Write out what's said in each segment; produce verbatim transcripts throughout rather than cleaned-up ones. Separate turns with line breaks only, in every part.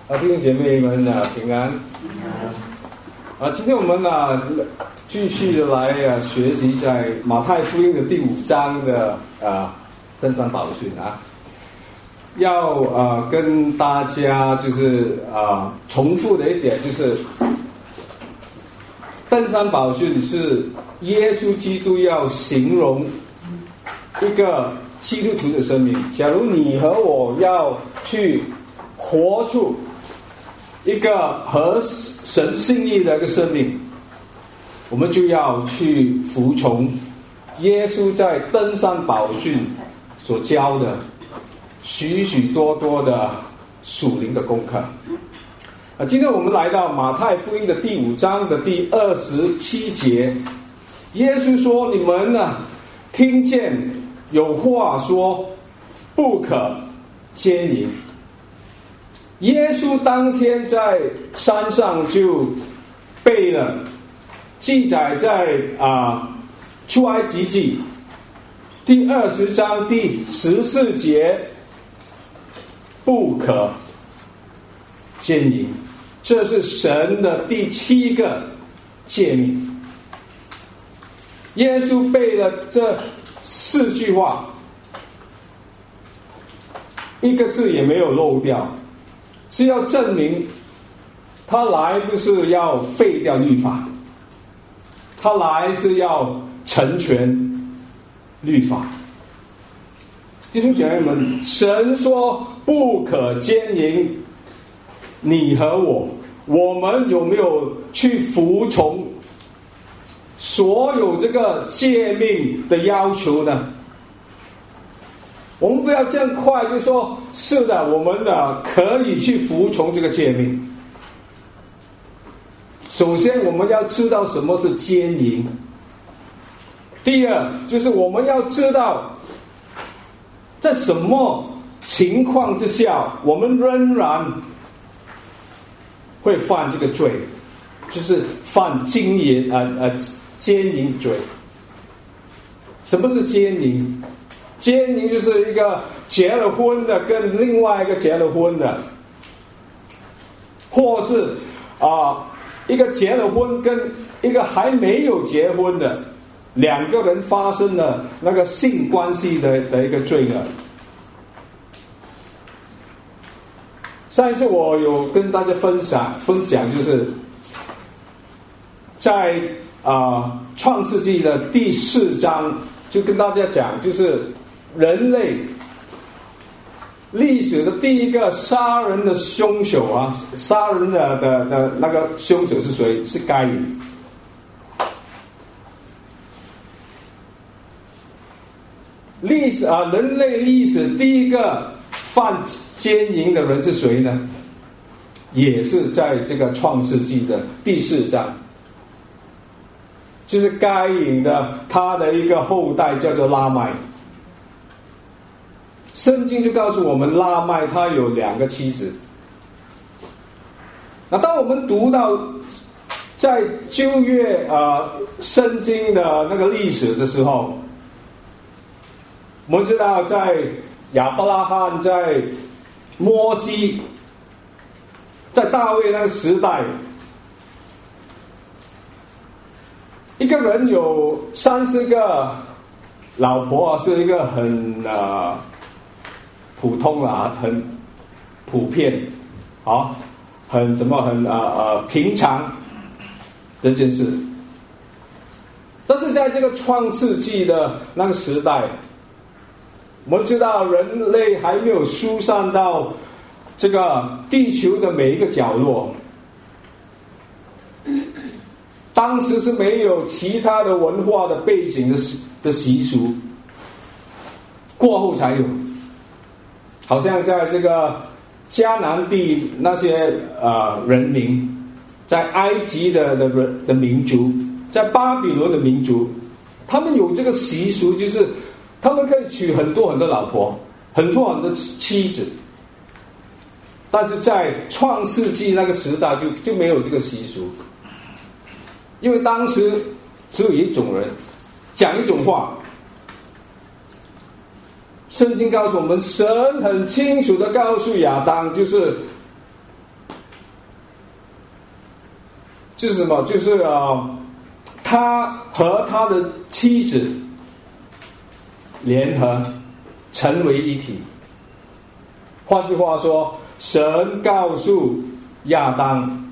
啊，弟兄姐妹们啊，平安。啊，今天我们啊继续的来啊学习在马太福音的第五章的啊登山宝训啊，要啊跟大家就是啊重复的一点就是，登山宝训是耶稣基督要形容一个基督徒的生命。假如你和我要去活出一个合神心意的一个生命，我们就要去服从耶稣在登山宝训所教的许许多多的属灵的功课。啊，今天我们来到马太福音的第五章的第二十七节，耶稣说：“你们呢，听见有话说，不可奸淫。”耶稣当天在山上就背了记载在啊出埃及记第二十章第十四节，不可奸淫，这是神的第七个诫命。耶稣背了这四句话，一个字也没有漏掉，是要证明他来不是要废掉律法，他来是要成全律法。弟兄姐妹们，神说不可奸淫，你和我，我们有没有去服从所有这个诫命的要求呢？我们不要这样快就说是的，我们呢可以去服从这个诫命。首先我们要知道什么是奸淫，第二就是我们要知道在什么情况之下我们仍然会犯这个罪，就是犯奸淫呃呃奸淫罪。什么是奸淫？奸淫就是一个结了婚的跟另外一个结了婚的，或是啊、呃、一个结了婚跟一个还没有结婚的两个人发生了那个性关系的的一个罪恶。上一次我有跟大家分享分享，就是在啊、呃、创世纪的第四章，就跟大家讲，就是人类历史的第一个杀人的凶手啊，杀人的的的那个凶手是谁？是该隐。历史啊，人类历史第一个犯奸淫的人是谁呢？也是在这个创世纪的第四章，就是该隐的他的一个后代叫做拉麦。圣经就告诉我们，拉麦他有两个妻子。那当我们读到在旧约啊圣经的那个历史的时候，我们知道在亚伯拉罕、在摩西、在大卫那个时代，一个人有三十个老婆是一个很呃普通啊，很普遍，好，很什么很呃呃平常这件事。但是在这个创世纪的那个时代，我们知道人类还没有疏散到这个地球的每一个角落，当时是没有其他的文化的背景的的习俗，过后才有。好像在这个迦南地那些呃人民，在埃及的的人的民族，在巴比伦的民族，他们有这个习俗，就是他们可以娶很多很多老婆，很多很多妻子。但是在创世纪那个时代就就没有这个习俗，因为当时只有一种人讲一种话。圣经告诉我们，神很清楚的告诉亚当，就是就是什么？就是啊、呃，他和他的妻子联合成为一体。换句话说，神告诉亚当，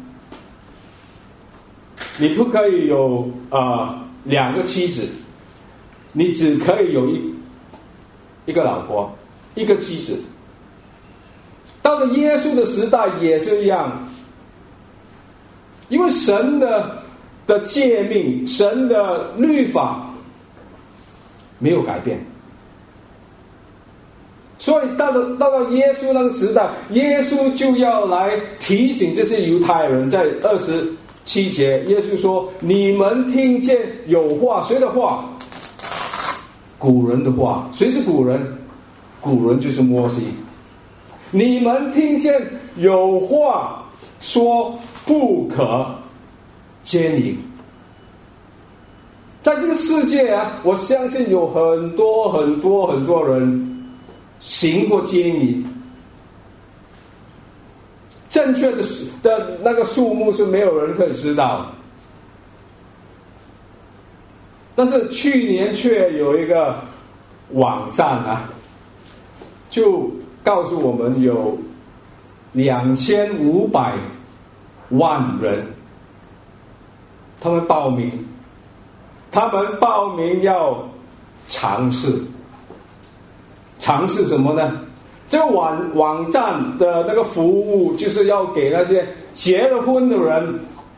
你不可以有啊、呃、两个妻子，你只可以有一一个老婆，一个妻子。到了耶稣的时代也是一样，因为神的的诫命，神的律法没有改变，所以到了到了耶稣那个时代，耶稣就要来提醒这些犹太人，在二十七节，耶稣说：“你们听见有话，谁的话？古人的话。谁是古人？古人就是摩西。你们听见有话说不可奸淫。”在这个世界啊，我相信有很多很多很多人行过奸淫，正确的的那个数目是没有人可以知道的。但是去年却有一个网站啊，就告诉我们有两千五百万人，他们报名，他们报名要尝试，尝试什么呢？这个网网站的那个服务就是要给那些结了婚的人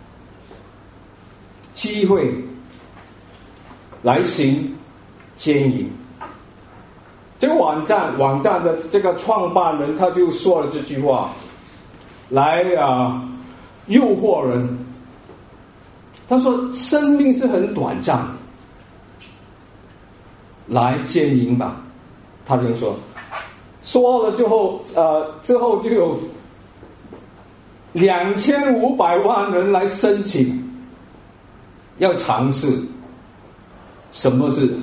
机会来行奸淫。这个网站网站的这个创办人他就说了这句话，来啊、呃、诱惑人。他说：“生命是很短暂，来奸淫吧。”他这样说。说了之后，呃，之后就有两千五百万人来申请，要尝试什么是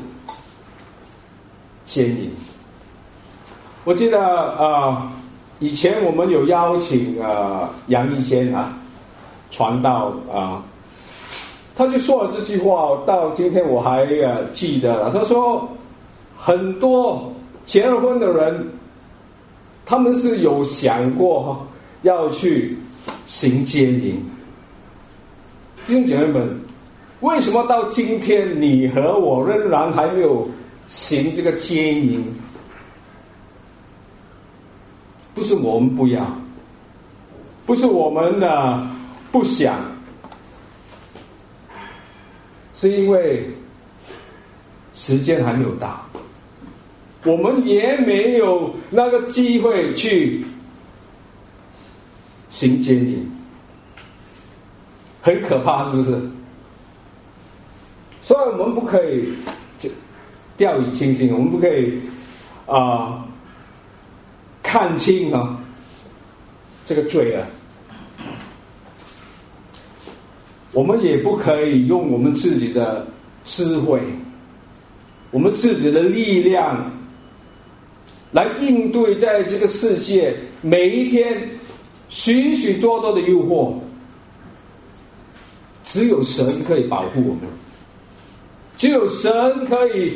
奸淫。我记得啊、呃，以前我们有邀请啊、呃、杨一谦啊传道啊、呃，他就说了这句话，到今天我还呃记得了。他说，很多结了婚的人，他们是有想过要去行奸淫。弟兄姐妹们，为什么到今天你和我仍然还没有行这个奸淫？不是我们不要，不是我们呢不想，是因为时间还没有到，我们也没有那个机会去行奸淫，很可怕，是不是？所以我们不可以掉以轻心，我们不可以啊、呃、看清啊这个罪啊，我们也不可以用我们自己的智慧，我们自己的力量来应对在这个世界每一天许许多多的诱惑。只有神可以保护我们，只有神可以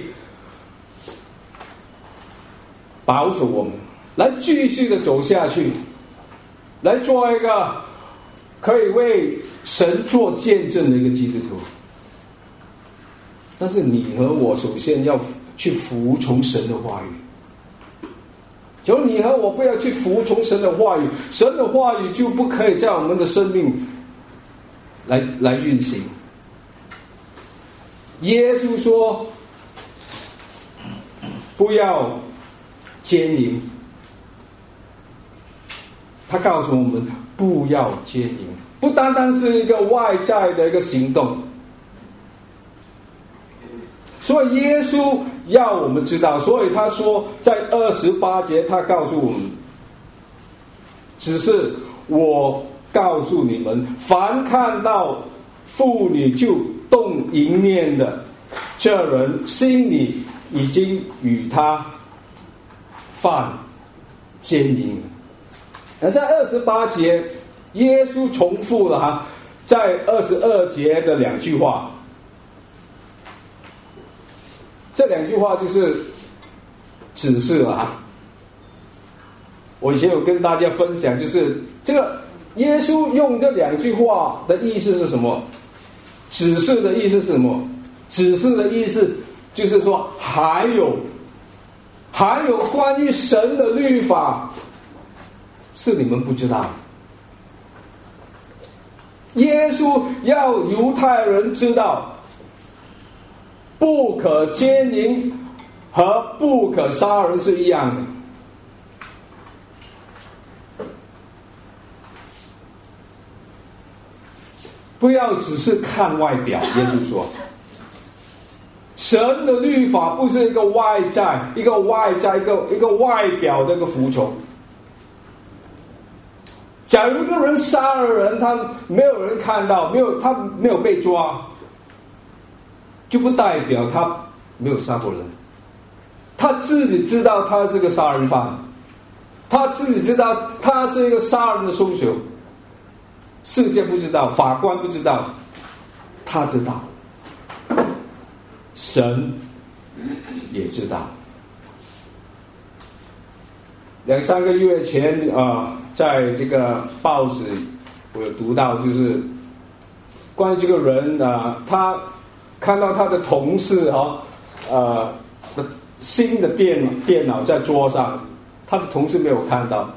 保守我们，来继续的走下去，来做一个可以为神做见证的一个基督徒。但是你和我首先要去服从神的话语。只要你和我不要去服从神的话语，神的话语就不可以在我们的生命来来运行。耶稣说不要奸淫，他告诉我们不要奸淫，不单单是一个外在的一个行动。所以耶稣要我们知道，所以他说在二十八节他告诉我们，只是我告诉你们，凡看到妇女就动淫念的，这人心里已经与他犯奸淫。而在二十八节耶稣重复了哈， 在二十二节的两句话，这两句话就是指示了啊。我以前有跟大家分享，就是这个耶稣用这两句话的意思是什么？指示的意思是什么？指示的意思就是说，还有还有关于神的律法是你们不知道的。耶稣要犹太人知道，不可奸淫和不可杀人是一样的。不要只是看外表，耶稣说，神的律法不是一个外在、一个外在、一个一个外表的一个服从。假如一个人杀了人，他没有人看到，没有他没有被抓，就不代表他没有杀过人。他自己知道他是个杀人犯，他自己知道他是一个杀人的凶手。世界不知道，法官不知道，他知道，神也知道。两三个月前啊、呃，在这个报纸我有读到，就是关于这个人啊、呃，他看到他的同事哈、哦，呃，新的电电脑在桌上，他的同事没有看到。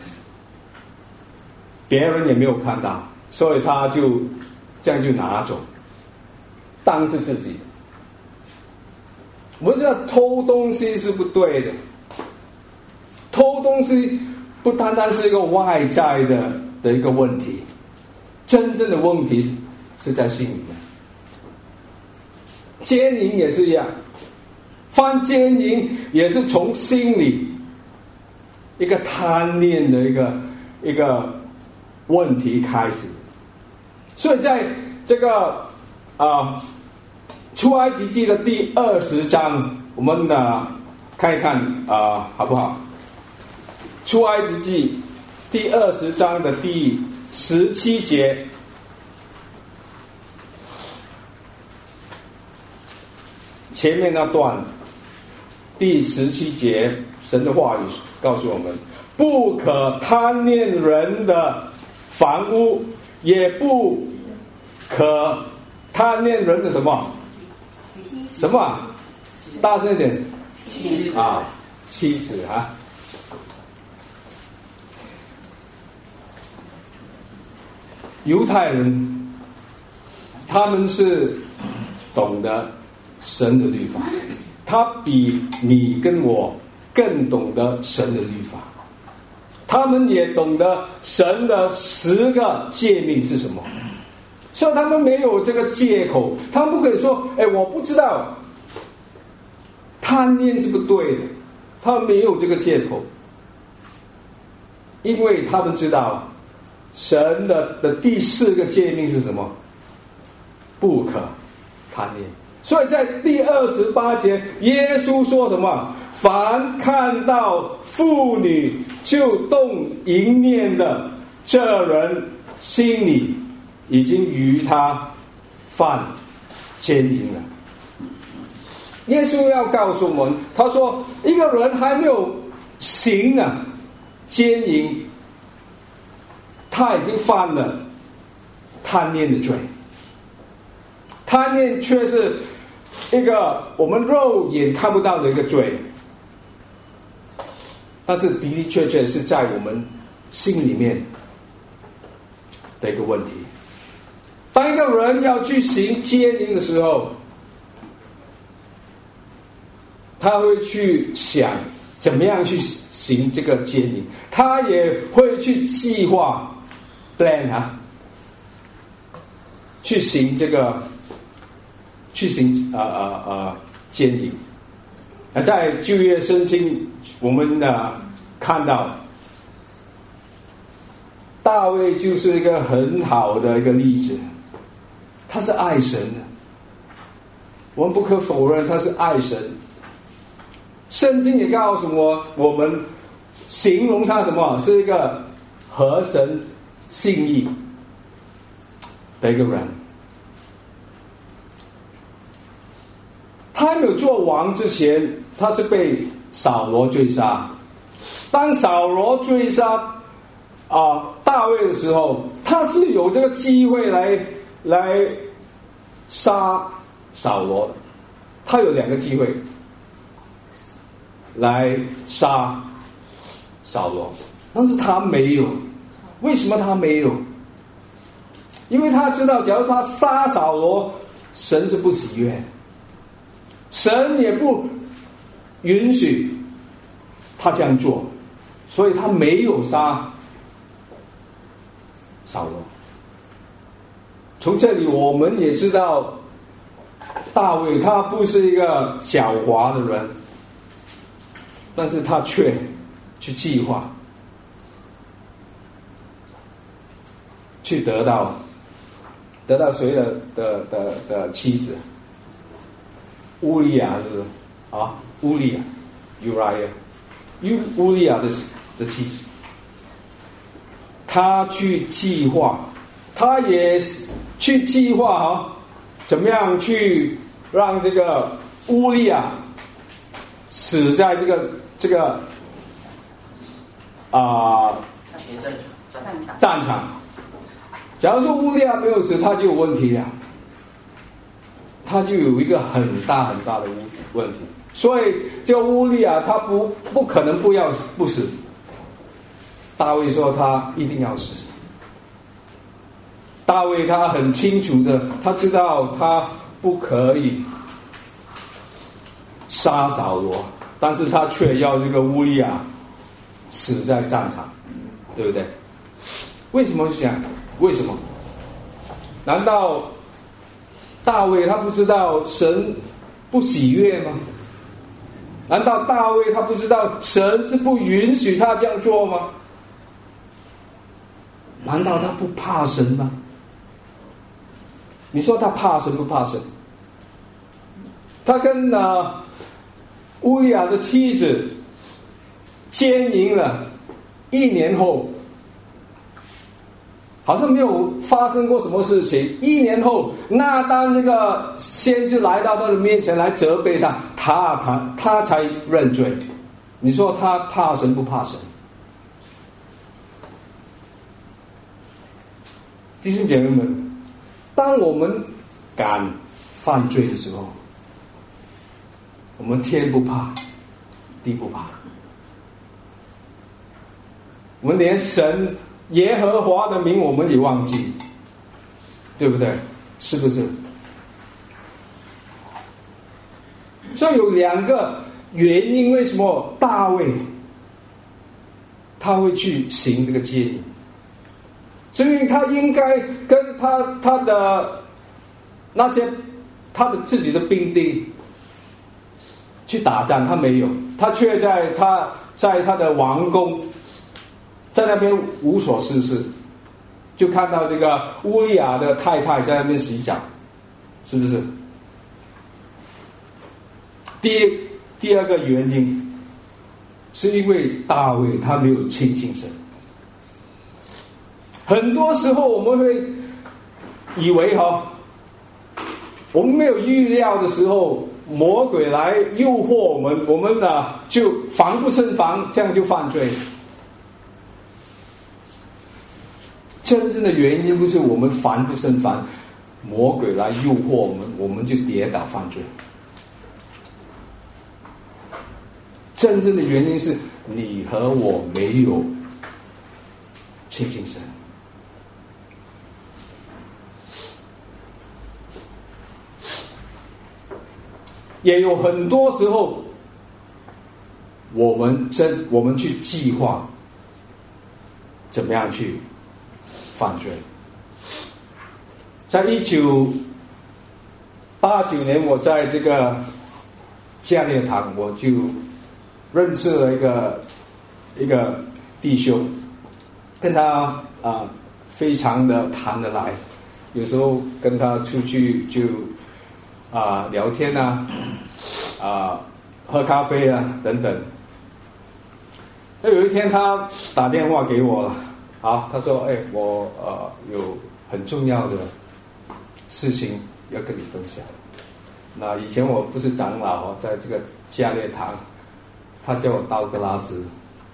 别人也没有看到，所以他就这样就拿走，当是自己的。我们知道偷东西是不对的，偷东西不单单是一个外在的的一个问题，真正的问题是在心里面。奸淫也是一样，犯奸淫也是从心里一个贪念的一个一个问题开始。所以在这个啊、呃、出埃及记的第二十章，我们呢、呃、看一看啊、呃、好不好？出埃及记第二十章的第十七节，前面那段第十七节，神的话语告诉我们：不可贪恋人的房屋，也不可贪恋人的什么什么、啊？大声一点啊！妻子啊！犹太人他们是懂得神的律法，他比你跟我更懂得神的律法。他们也懂得神的十个诫命是什么，所以他们没有这个借口，他们不可以说：“哎，我不知道，贪念是不对的。”他们没有这个借口，因为他们知道神的的第四个诫命是什么？不可贪恋。所以在第二十八节，耶稣说什么？凡看到妇女就动淫念的，这人心里已经与他犯奸淫了。耶稣要告诉我们，他说一个人还没有行啊奸淫，他已经犯了贪念的罪。贪念却是一个我们肉眼看不到的一个罪，但是的的确确是在我们心里面的一个问题。当一个人要去行奸淫的时候，他会去想怎么样去行这个奸淫，他也会去计划 plan 啊，去行这个去行啊啊啊奸淫。那在旧约圣经，我们呢看到大卫就是一个很好的一个例子，他是爱神的，我们不可否认他是爱神。圣经也告诉我，我们形容他什么？是一个合神心意。 的一个人。他还没有做王之前，他是被扫罗追杀。当扫罗追杀啊、呃、大卫的时候，他是有这个机会来来杀扫罗的。他有两个机会来杀扫罗，但是他没有。为什么他没有？因为他知道，假如他杀扫罗，神是不喜悦，神也不允许他这样做，所以他没有杀扫罗。从这里我们也知道，大卫他不是一个狡猾的人，但是他却去计划，去得到得到谁的的的的妻子？乌利亚是不是啊？乌利亚 Uriah 乌乌利亚的的妻子，他去计划，他也去计划啊，怎么样去让这个乌利亚死在这个这个啊、呃、战场。假如说乌利亚没有死，他就有问题了，他就有一个很大很大的问题。所以这个乌利亚他不不可能不要不死。大卫说他一定要死。大卫他很清楚的，他知道他不可以杀扫罗，但是他却要这个乌利亚死在战场，对不对？为什么想？为什么？难道大卫他不知道神不喜悦吗？难道大卫他不知道神是不允许他这样做吗？难道他不怕神吗？你说他怕神不怕神？他跟呃乌利亚的妻子奸淫了一年后，好像没有发生过什么事情。一年后，那当这个先知来到他的面前来责备他，他他他才认罪。你说他怕神不怕神？弟兄姐妹们，当我们敢犯罪的时候，我们天不怕地不怕，我们连神耶和华的名我们也忘记，对不对？是不是？所以有两个原因，为什么大卫他会去行这个奸淫？所以他应该跟他他的那些他的自己的兵丁去打仗，他没有，他却在他在他的王宫，在那边无所事事，就看到这个乌利亚的太太在那边洗澡，是不是？第第二个原因，是因为大卫他没有亲近神。很多时候我们会以为哈，我们没有预料的时候，魔鬼来诱惑我们，我们呢就防不胜防，这样就犯罪。真正的原因不是我们防不胜防，魔鬼来诱惑我们，我们就跌倒犯罪。真正的原因是你和我没有亲近神。也有很多时候，我们真我们去计划怎么样去犯罪。在一九八九年，我在这个加列堂，我就认识了一个一个弟兄，跟他啊、呃、非常的谈得来，有时候跟他出去就啊、呃、聊天啊，啊、呃、喝咖啡啊等等。那有一天他打电话给我了，好，他说：“哎，我呃有很重要的事情要跟你分享。那以前我不是长老，在这个加列堂，他叫我道格拉斯。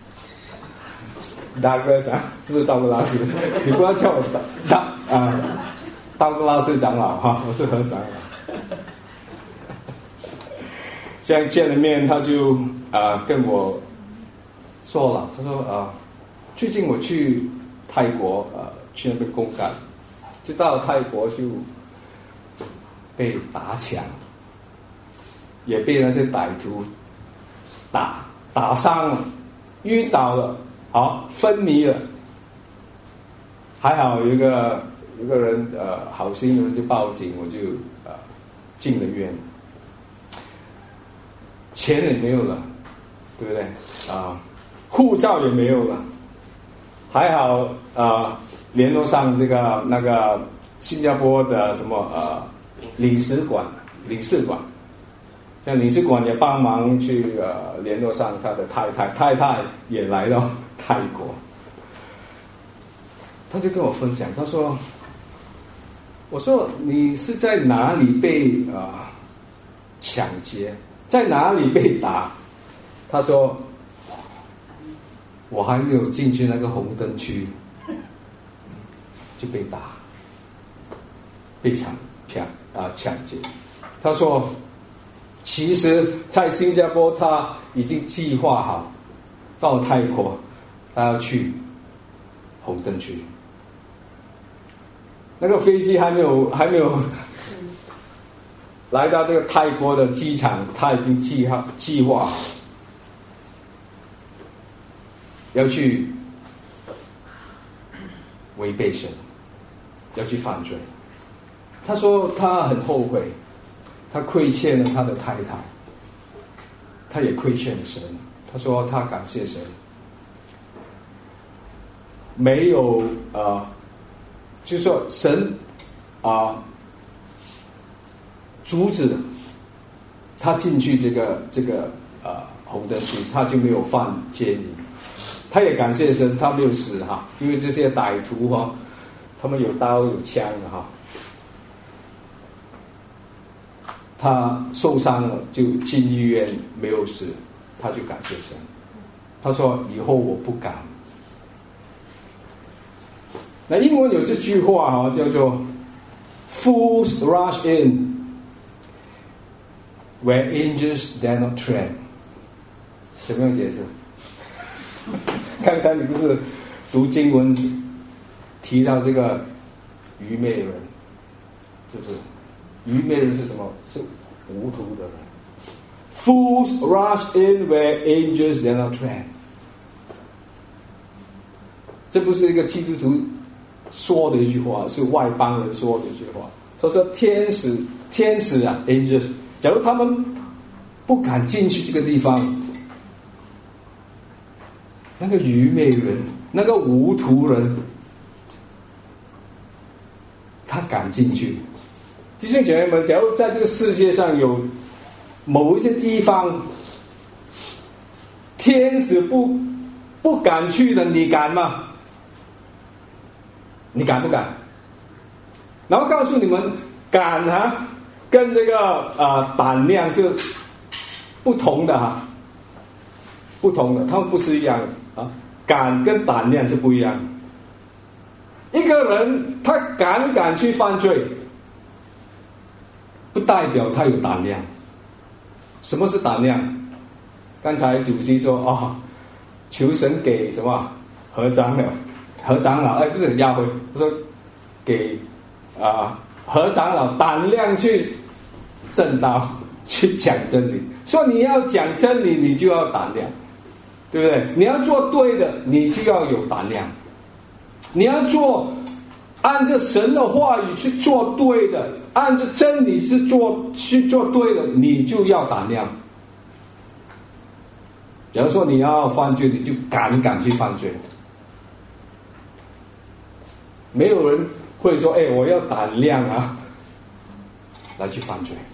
大哥啥？是不是道格拉斯？你不要叫我道道啊，道格拉斯长老哈，我是何长老。现在见了面，他就啊、呃、跟我说了，他说啊、呃，最近我去泰国啊、呃、去那边公干，就到泰国就被打抢，也被那些歹徒打打伤了，晕倒了。好，昏迷了，还好有一个有一个人呃，好心的人就报警，我就呃进了院，钱也没有了，对不对啊？护照也没有了，还好啊、呃，联络上这个那个新加坡的什么呃领事馆，领事馆。像领事馆也帮忙去呃联络上他的太太，太太也来到泰国，他就跟我分享，他说：“我说你是在哪里被啊、呃、抢劫，在哪里被打？”他说：“我还没有进去那个红灯区，就被打，被抢抢啊抢劫。”他说。其实，在新加坡，他已经计划好，到泰国，他要去红灯区。那个飞机还没有还没有来到这个泰国的机场，他已经计划计划好要去违背神，要去犯罪。他说他很后悔。他亏欠了他的太太，他也亏欠了神。他说他感谢神，没有呃，就是说神啊、呃、阻止他进去这个这个呃红灯区，他就没有犯奸淫。他也感谢神，他没有死哈，因为这些歹徒哈，他们有刀有枪的哈。他受伤了，就进医院没有死，他就感谢神。他说：“以后我不敢。”那英文有这句话啊，叫做 "Fools rush in where angels dare not tread"。怎么样解释？刚才你不是读经文提到这个愚昧人，是不是？愚昧人是什么？是糊涂的人。Fools rush in where angels dare not tread。这不是一个基督徒说的一句话，是外邦人说的一句话。所以说天使，天使啊 ，angels， 假如他们不敢进去这个地方，那个愚昧人，那个糊涂人，他敢进去。弟兄姐妹们，假如在这个世界上有某一些地方，天使不不敢去的，你敢吗？你敢不敢？然后告诉你们，敢啊，跟这个啊、呃、胆量是不同的哈，不同的，他们不是一样的啊，敢跟胆量是不一样的。一个人他敢不敢去犯罪？不代表他有胆量。什么是胆量？刚才主席说哦，求神给什么何长老，何长老哎，不是亚辉，他说给啊、呃、何长老胆量去正道，去讲真理。说你要讲真理，你就要胆量，对不对？你要做对的，你就要有胆量。你要做按照神的话语去做对的，按照真理是做去做对的，你就要胆量。假如说你要犯罪，你就敢敢去犯罪。没有人会说：“哎，我要胆量啊，来去犯罪。”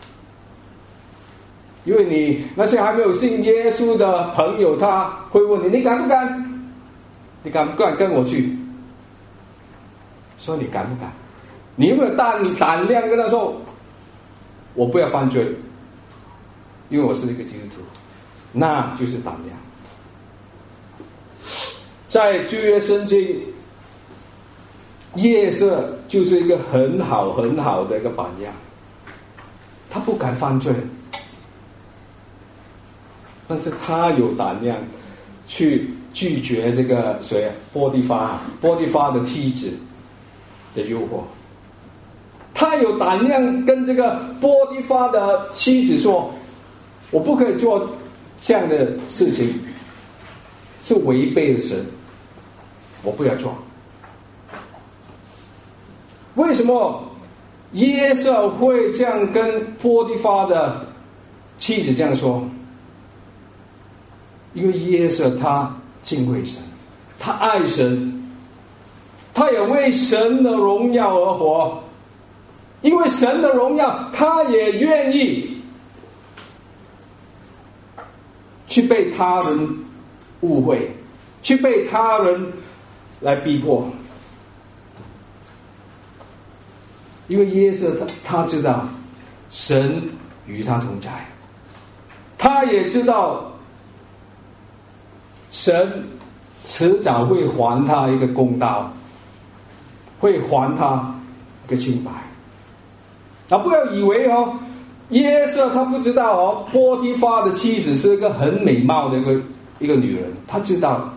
因为你那些还没有信耶稣的朋友，他会问你：“你敢不敢？你敢不敢跟我去？”说你敢不敢？ 你有没有胆胆量跟他说，我不要犯罪，因为我是一个基督徒，那就是胆量。在旧约圣经，约瑟就是一个很好很好的一个榜样，他不敢犯罪，但是他有胆量去拒绝这个谁波提乏波提乏的妻子的诱惑，他有胆量跟这个波提乏的妻子说，我不可以做这样的事情，是违背了神，我不要做。为什么约瑟会这样跟波提乏的妻子这样说？因为约瑟他敬畏神，他爱神，他也为神的荣耀而活。因为神的荣耀，他也愿意去被他人误会，去被他人来逼迫。因为约瑟他他知道神与他同在，他也知道神迟早会还他一个公道，会还他一个清白。啊，不要以为哦，约瑟他不知道哦，波提乏的妻子是一个很美貌的一个一个女人，他知道。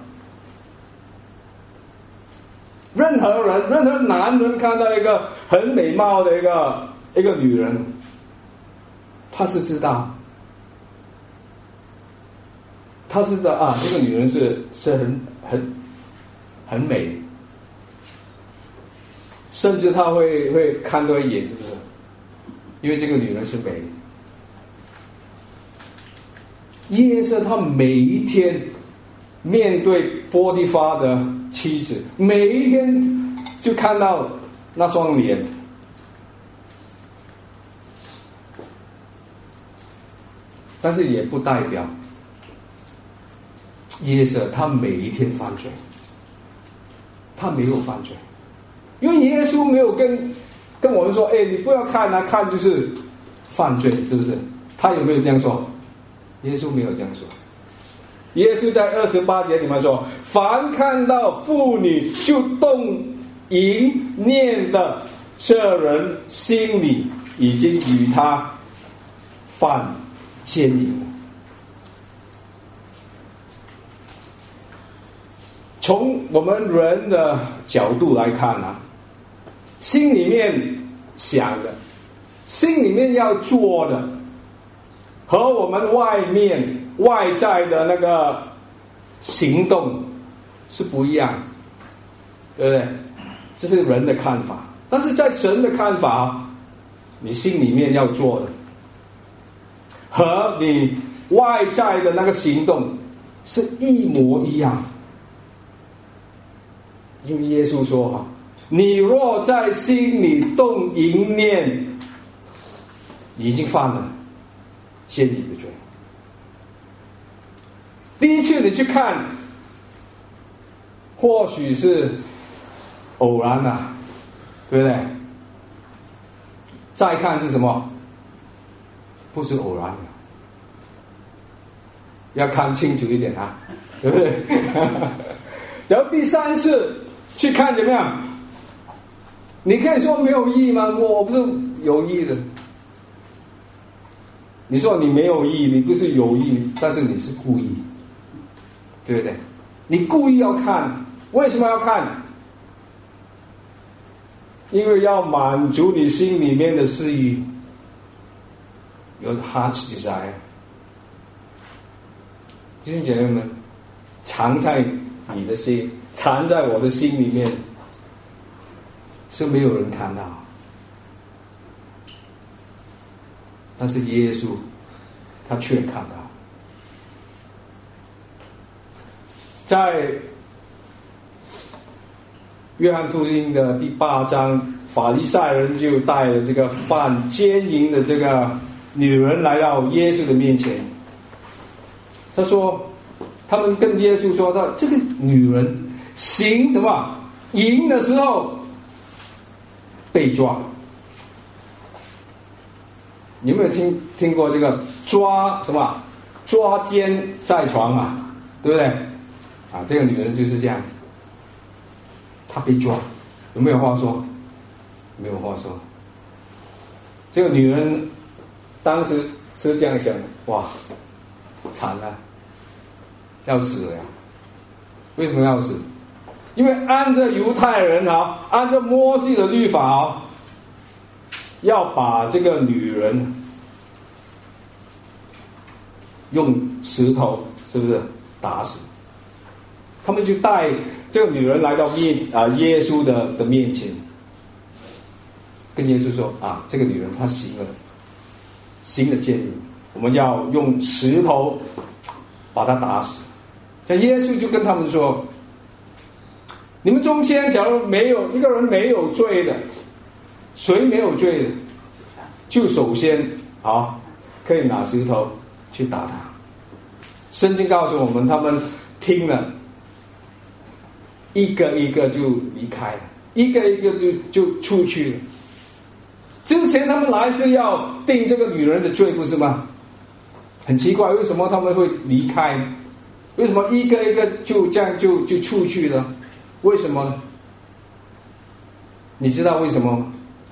任何人，任何男人看到一个很美貌的一个一个女人，他是知道，他是知道啊，这个女人是是很很很美，甚至他会会看多一眼，是不是？因为这个女人是美。约瑟他每一天面对波提乏的妻子，每一天就看到那双脸，但是也不代表约瑟他每一天犯罪，他没有犯罪，因为耶稣没有跟跟我们说，哎，你不要看啊，看就是犯罪，是不是？他有没有这样说？耶稣没有这样说。耶稣在二十八节里面说，凡看到妇女就动淫念的，这人心里已经与他犯奸淫了。从我们人的角度来看啊，心里面想的，心里面要做的，和我们外面外在的那个行动是不一样，对不对？这是人的看法，但是在神的看法，你心里面要做的和你外在的那个行动是一模一样。因为耶稣说哈，你若在心里动淫念，你已经犯了奸淫的罪。第一次你去看，或许是偶然啊，对不对？再看是什么？不是偶然的，要看清楚一点啊，对不对？然后第三次去看怎么样？你可以说没有意义吗？我不是有意的。你说你没有意，你不是有意，但是你是故意，对不对？你故意要看，为什么要看？因为要满足你心里面的私欲，有 heart's desire。弟兄姐妹们，藏在你的心，藏在我的心里面，是没有人看到。但是耶稣他却看到。在约翰福音的第八章，法利赛人就带了这个犯奸淫的这个女人来到耶稣的面前。他说，他们跟耶稣说到，这个女人行什么淫的时候， 被抓。你有没有听听过这个抓什么抓奸在床啊？对不对？啊，这个女人就是这样，她被抓，有没有话说？没有话说。这个女人当时是这样想，哇，惨了，要死了呀！为什么要死？因为按照犹太人啊，按照摩西的律法啊，要把这个女人用石头，是不是打死？他们就带这个女人来到面啊耶稣的的面前，跟耶稣说啊，这个女人她行了新的诫命，我们要用石头把她打死。这耶稣就跟他们说，你们中间假如没有一个人没有罪的，谁没有罪的，就首先啊可以拿石头去打他。圣经告诉我们，他们听了，一个一个就离开了，一个一个就就出去了。之前他们来是要定这个女人的罪，不是吗？很奇怪，为什么他们会离开？为什么一个一个就这样就就出去了？为什么呢？你知道为什么吗？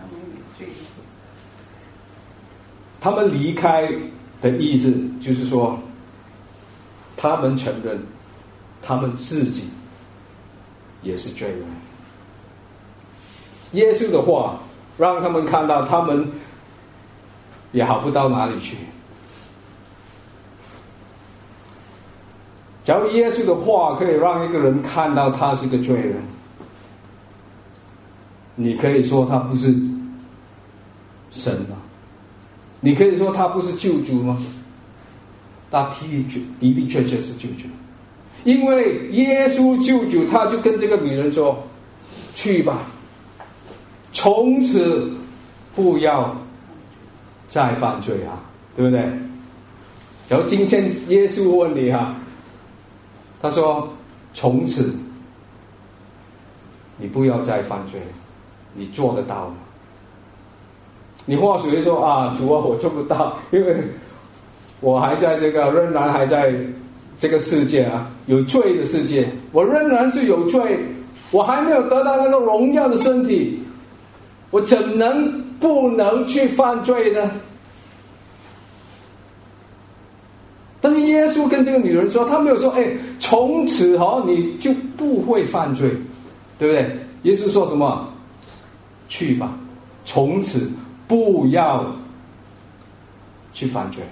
他们离开的意思就是说，他们承认他们自己也是罪人。耶稣的话让他们看到他们也好不到哪里去。假如耶稣的话可以让一个人看到他是个罪人，你可以说他不是神吗？你可以说他不是救主吗？他的的确确是救主，因为耶稣救主，他就跟这个女人说：“去吧，从此不要再犯罪啊，对不对？”然后今天耶稣问你哈、啊，他说：“从此你不要再犯罪，你做得到吗？”你或许会说啊，主啊，我做不到，因为我还在这个仍然还在这个世界啊，有罪的世界，我仍然是有罪，我还没有得到那个荣耀的身体，我怎能不能去犯罪呢？但是耶稣跟这个女人说，他没有说，哎，从此哦你就不会犯罪，对不对？耶稣说什么？去吧，从此不要去犯罪。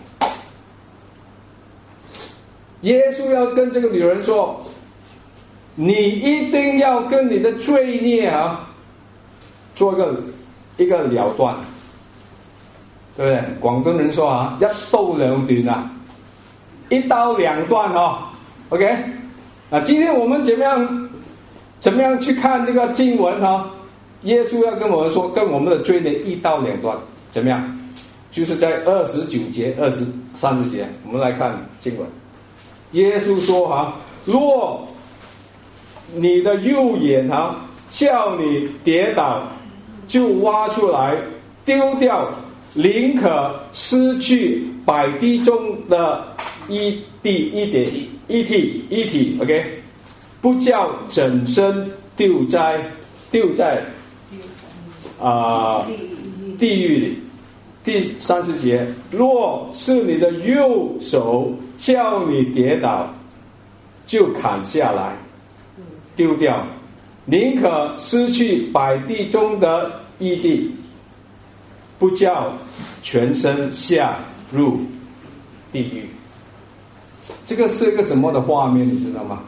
耶稣要跟这个女人说，你一定要跟你的罪孽啊做一个一个了断，对不对？广东人说啊，一刀两斷啊，一刀两断哦。OK， 啊，今天我们怎么样怎么样去看这个经文啊？耶稣要跟我们说，跟我们的罪孽一刀两断，怎么样？就是在二十九节、二十三十节，我们来看经文。耶稣说哈，若你的右眼哈叫你跌倒，就挖出来丢掉，宁可失去百滴中的一滴一点一滴一滴 ，OK， 不叫整身丢在丢在啊、呃、地狱里。第三十节，若是你的右手叫你跌倒，就砍下来丢掉，宁可失去百滴中的一滴，不叫全身下入地狱。这个是一个什么的画面，你知道吗？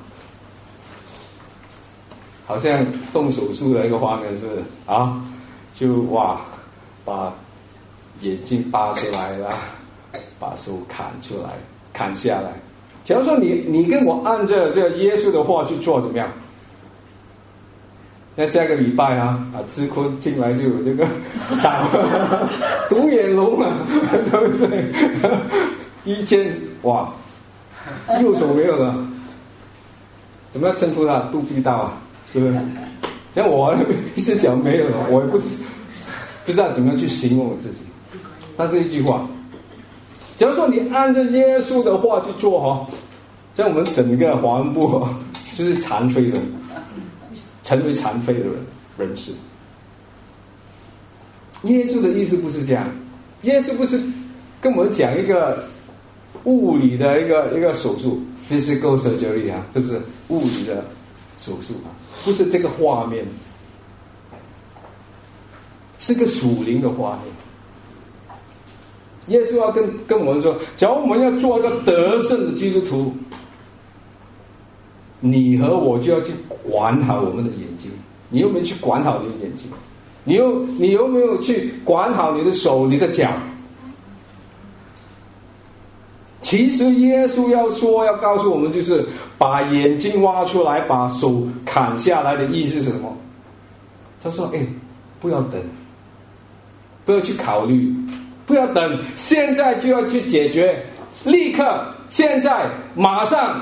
好像动手术的一个画面，是不是啊？就哇，把眼睛拔出来了，把手砍出来，砍下来。假如说你你跟我按照这个耶稣的话去做，怎么样？那下个礼拜啊啊，智坤进来就有这个长独眼龙啊，对不对？一肩哇，右手没有了，怎么样称呼他？杜必道啊，对不对？像我一只脚没有了，我也不是不知道怎么样去形容我自己。但是一句话，假如说你按照耶稣的话去做哈，在我们整个华文部就是残废人，成为残废的人人士。耶稣的意思不是这样，耶稣不是跟我们讲一个物理的一个一个手术 physical surgery 啊，是不是物理的手术啊？不是这个画面，是个属灵的画面。耶稣要跟跟我们说，假如我们要做一个得胜的基督徒，你和我就要去管好我们的眼睛。你有没有去管好你的眼睛？你有你有没有去管好你的手、你的脚？其实耶稣要说要告诉我们，就是把眼睛挖出来，把手砍下来的意思是什么？他说：“哎，不要等，不要去考虑，不要等，现在就要去解决，立刻，现在，马上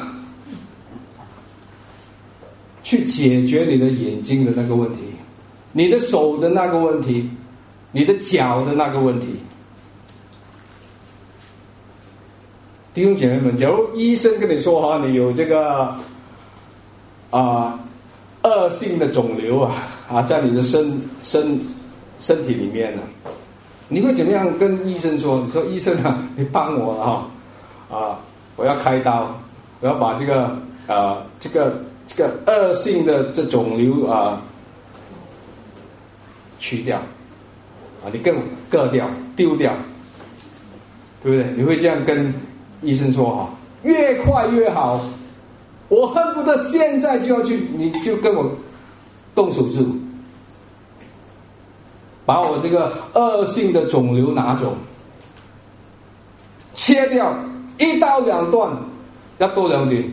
去解决你的眼睛的那个问题，你的手的那个问题，你的脚的那个问题。”弟兄姐妹们，假如医生跟你说哈，你有这个啊、呃、恶性的肿瘤啊啊，在你的身身身体里面呢，你会怎么样跟医生说？你说医生啊，你帮我了哈啊，我要开刀，我要把这个啊、呃、这个这个恶性的这肿瘤啊去掉啊，你更割掉丢掉，对不对？你会这样跟医生说哈，越快越好，我恨不得现在就要去，你就跟我动手术，把我这个恶性的肿瘤拿走，切掉，一刀两断，要多两点。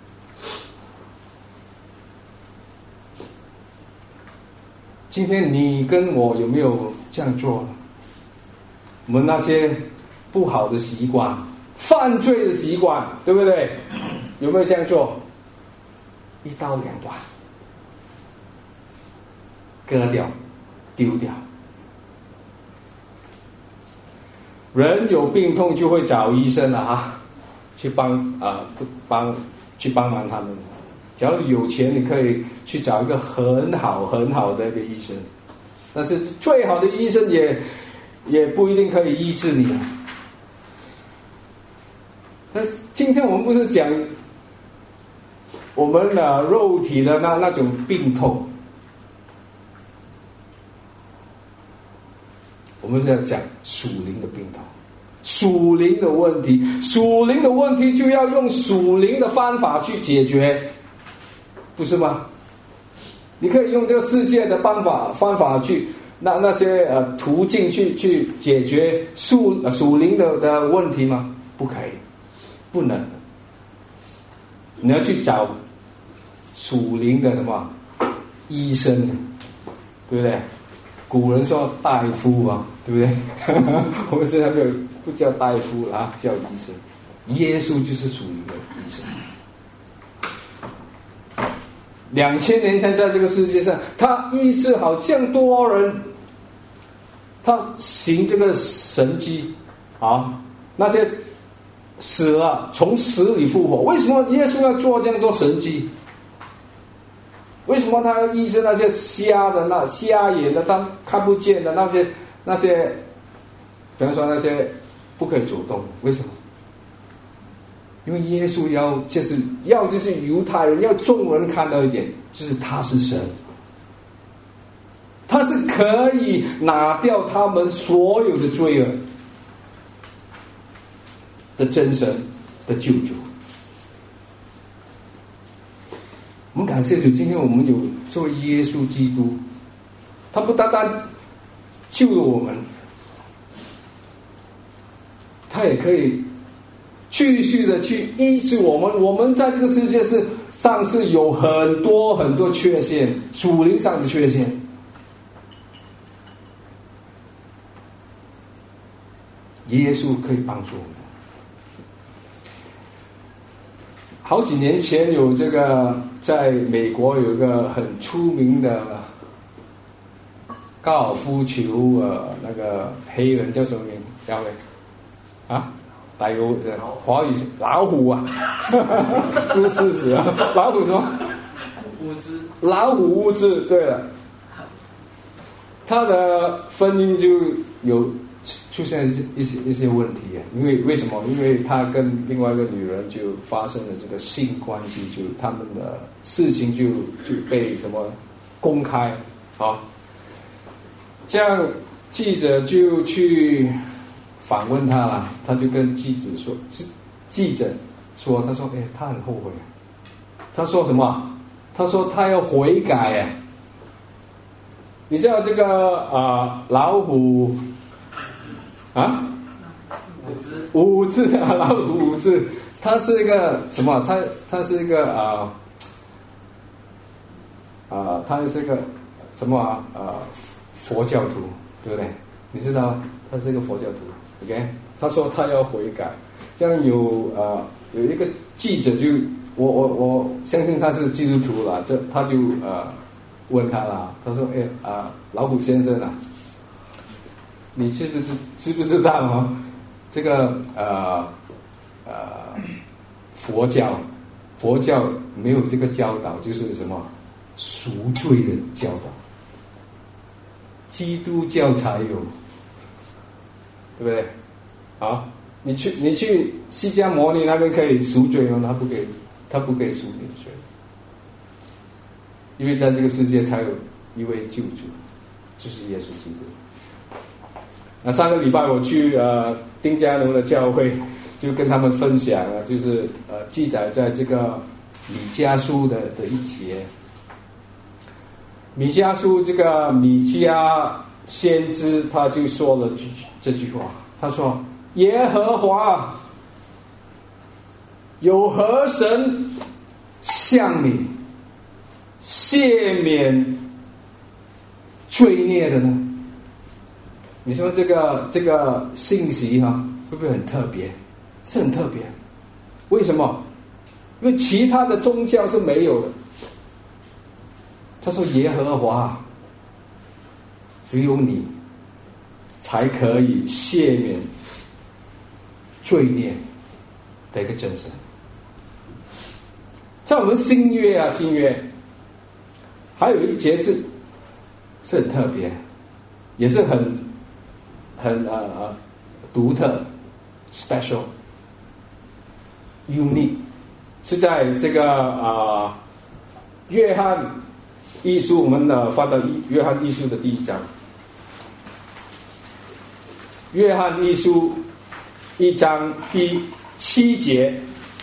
今天你跟我有没有这样做？我们那些不好的习惯，犯罪的习惯，对不对？有没有这样做？一刀两断，割掉，丢掉。人有病痛就会找医生了啊，去帮啊、呃、帮去帮忙他们。假如有钱，你可以去找一个很好很好的一个医生，但是最好的医生也也不一定可以医治你啊。那今天我们不是讲我们的肉体的那那种病痛，我们是要讲属灵的病痛，属灵的问题，属灵的问题就要用属灵的方法去解决，不是吗？你可以用这个世界的方法方法去那那些呃途径去去解决属呃属灵的的问题吗？不可以，不能。你要去找属灵的什么医生，对不对？古人说大夫嘛，对不对？我们现在没有不叫大夫啊，叫医生。耶稣就是属灵的医生。两千年前在这个世界上，他医治好这样多人，他行这个神迹啊，那些死了从死里复活。为什么耶稣要做这样多神迹？为什么他要医治那些瞎的、那瞎眼的、他看不见的那些那些，比方说那些不可以走动？为什么？因为耶稣要就是要就是犹太人要众人看到一点，就是他是神，他是可以拿掉他们所有的罪恶的真神的救主。我们感谢主，今天我们有作为耶稣基督，他不单单救了我们，他也可以继续的去医治我们。我们在这个世界是上是有很多很多缺陷，属灵上的缺陷。耶稣可以帮助我们。好几年前有这个，在美国有一个很出名的高尔夫球呃那个黑人叫什么名？叫咩？啊？大有这华语老虎啊，不是狮子啊，老虎什么？
无知。
老虎物质，对了，他的婚姻就有出现一些一些一些问题啊，因为为什么？因为他跟另外一个女人就发生了这个性关系，就他们的事情就就被什么公开啊，这样记者就去访问他了，他就跟记者说，记者说，他说，哎，他很后悔，他说什么？他说他要悔改啊！你知道这个啊、呃、老虎啊五字啊老虎五字，它是一个什么？它它是一个啊啊、呃呃，它是一个什么啊？呃，佛教徒，对不对？你知道他是一个佛教徒 ，OK？ 他说他要悔改，这样有啊、呃、有一个记者就。我我我相信他是基督徒了，这他就呃问他了，他说：“哎啊、呃，老虎先生啊，你知不知知不知道啊？这个呃呃佛教佛教没有这个教导，就是什么赎罪的教导，基督教才有，对不对？好，你去你去释迦牟尼那边可以赎罪吗？他不可以。”他不可以赎你的罪，因为在这个世界才有一位救主，就是耶稣基督。那上个礼拜我去呃丁家农的教会，就跟他们分享啊，就是呃记载在这个米迦书的的一节。米迦书这个米迦先知他就说了这句话，他说：“耶和华。”有何神向你赦免罪孽的呢？你说这个这个信息哈、啊，会不会很特别？是很特别。为什么？因为其他的宗教是没有的。他说耶和华，只有你才可以赦免罪孽的一个真神。在我们新约啊，新约还有一节是是很特别，也是很很呃呃独特 ，special unique， 是在这个啊、呃、约翰一书，我们呢翻到约翰一书的第一章，约翰一书一章第七节。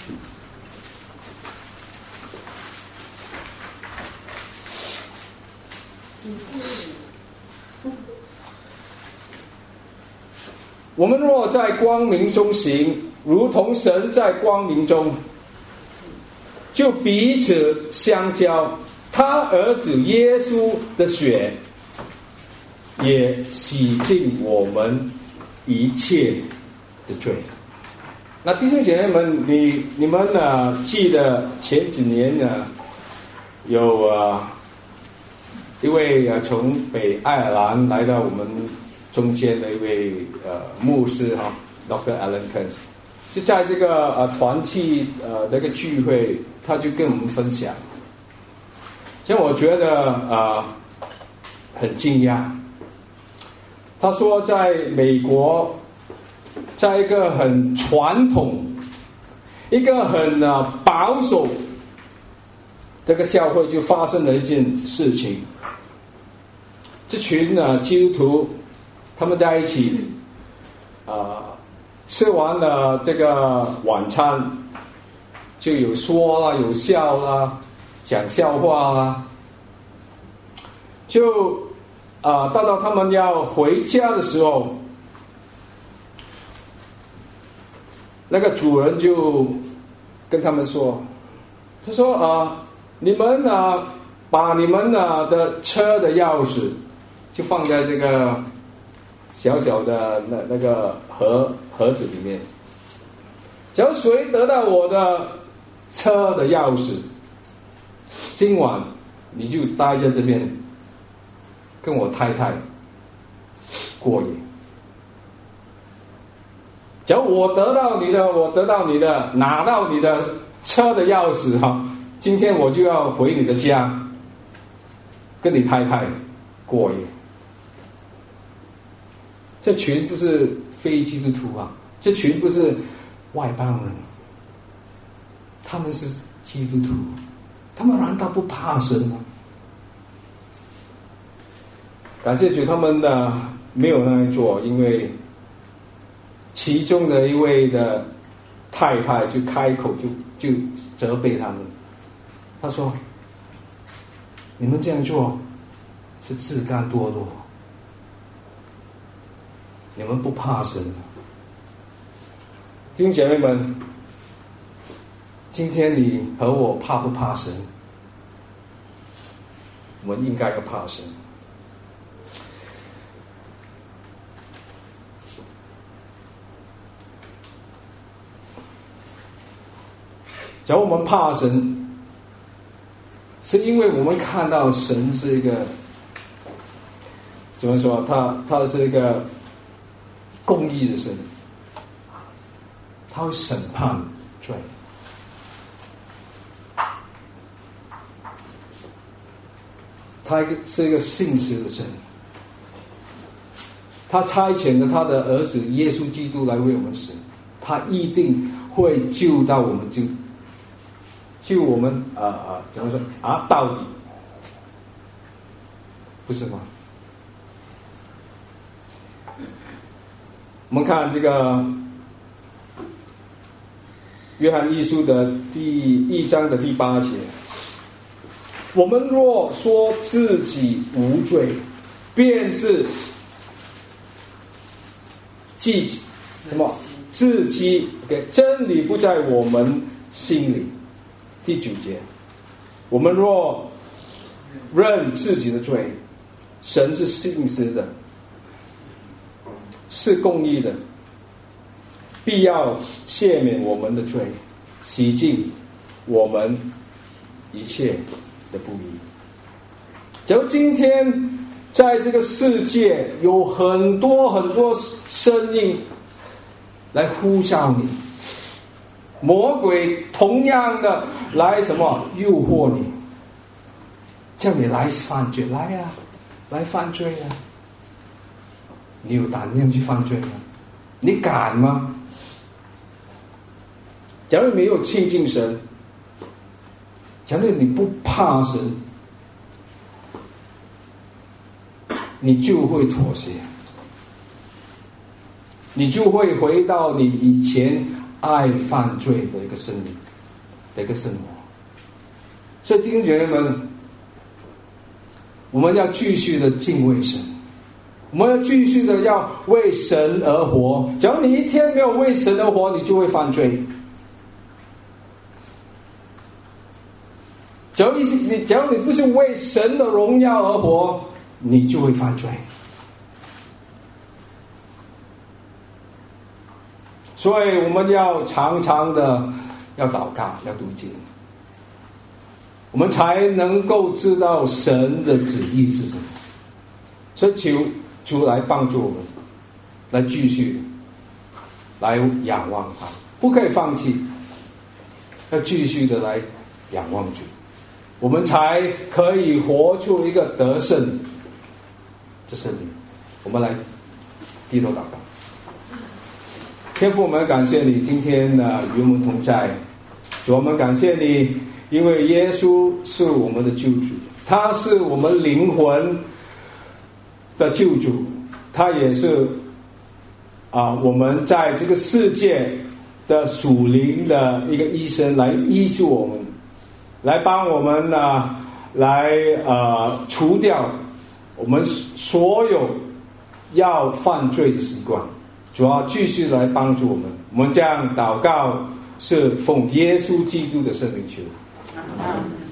我们若在光明中行，如同神在光明中，就彼此相交。他儿子耶稣的血也洗净我们一切的罪。那弟兄姐妹们，你你们呢？记得前几年呢，有啊一位啊从北爱尔兰来到我们中间的一位呃牧师哈 ，Doctor Alan Kent， 就在这个呃团契呃那个聚会，他就跟我们分享，像我觉得啊、呃、很惊讶。他说，在美国，在一个很传统、一个很啊保守这个教会，就发生了一件事情。这群啊基督徒，他们在一起，啊、呃，吃完了这个晚餐，就有说啦，有笑啦，讲笑话啦，就啊、呃，到到他们要回家的时候，那个主人就跟他们说，他说啊、呃，你们啊，把你们啊的车的钥匙就放在这个小小的那那个盒盒子里面。只要谁得到我的车的钥匙，今晚你就待在这边，跟我太太过瘾。假如我得到你的，我得到你的，拿到你的车的钥匙哈，今天我就要回你的家，跟你太太过夜。这群不是非基督徒啊，这群不是外邦人，他们是基督徒，他们难道不怕神吗？感谢主，他们呢没有那样做，因为其中的一位的太太就开口就就责备他们，他说：“你们这样做是自甘堕落，你们不怕神。”弟兄姐妹们，今天你和我怕不怕神？我们应该要怕神。假如我们怕神，是因为我们看到神是一个怎么说？他他是一个公义的神，他会审判罪。他是一个信实的神，他差遣了他的儿子耶稣基督来为我们死，他一定会救到我们，救救我们啊啊、呃，怎么说啊？到底不是吗？我们看这个约翰一书的第一章的第八节。我们若说自己无罪，便是自什么自欺，真理不在我们心里。第九节，我们若认自己的罪，神是信实的，是公义的，必要赦免我们的罪，洗净我们一切的不义。假如今天在这个世界有很多很多声音来呼召你，魔鬼同样的来什么诱惑你，叫你来犯罪，来呀、啊，来犯罪啊！你有胆量去犯罪吗？你敢吗？假如没有亲近神，假如你不怕神，你就会妥协，你就会回到你以前爱犯罪的一个生命的一个生活。所以弟兄姐妹们，我们要继续的敬畏神，我们要继续的要为神而活。假如你一天没有为神而活，你就会犯罪。假如你假如你不是为神的荣耀而活，你就会犯罪。所以我们要常常的要祷告，要读经，我们才能够知道神的旨意是什么。所以求主来帮助我们，来继续来仰望他，不可以放弃，要继续的来仰望主，我们才可以活出一个得胜的生命。我们来低头祷告。天父，我们感谢你今天呢与我们同在。主，我们感谢你，因为耶稣是我们的救主，他是我们灵魂的救主，他也是啊我们在这个世界的属灵的一个医生，来医治我们，来帮我们呢来呃除掉我们所有要犯罪的习惯。主要继续来帮助我们，我们这样祷告是奉耶稣基督的圣名求。